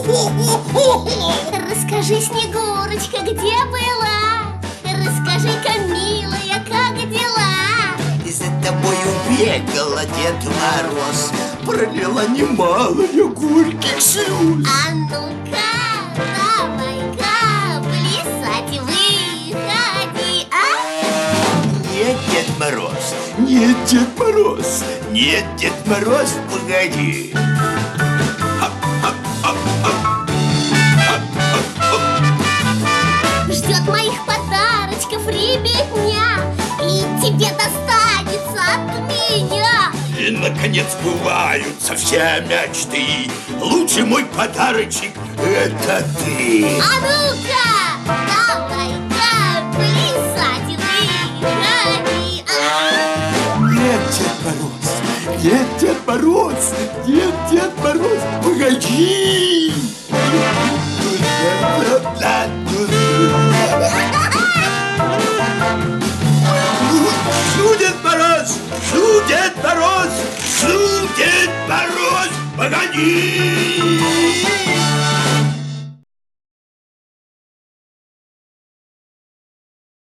Расскажи, Снегурочка, где была? Расскажи-ка, милая, как дела? И за тобою бегала Дед Мороз, пролила немало я горьких слез. А ну-ка, давай-ка плясать выходи, а? Нет, Дед Мороз, нет, Дед Мороз, нет, Дед Мороз, погоди. Ждет моих подарочков ребятня, и тебе достанется от меня. И, наконец, сбываются все мечты. Лучший мой подарочек — это ты. А ну-ка, давай-ка плясать выходи, а? Нет, Дед Мороз, нет, Дед Мороз, нет, Дед Мороз, погоди. Шу, Дед Мороз, шу, Дед Мороз, шу, Дед Мороз, погоди.